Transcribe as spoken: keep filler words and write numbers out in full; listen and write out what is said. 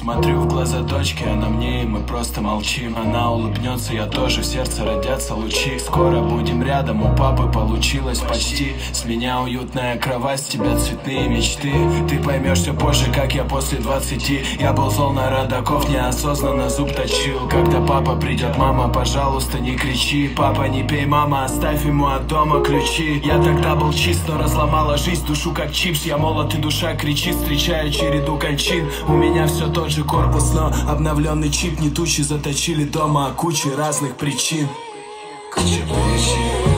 Смотрю в глаза дочки, она мне, и мы просто молчим. Она улыбнется, я тоже, в сердце родятся лучи. Скоро будем рядом, у папы получилось почти. С меня уютная кровать, с тебя цветные мечты. Ты поймешь все позже, как я после двадцати. Я был зол на родаков, неосознанно зуб точил. Когда папа придет, мама, пожалуйста, не кричи. Папа, не пей, мама, оставь ему от дома ключи. Я тогда был чист, но разломала жизнь, душу как чипс. Я молод и душа кричит, встречая череду кончин. У меня все тот же корпус, но обновленный чип. Не тучи заточили дома, а куча разных причин. Куча причин.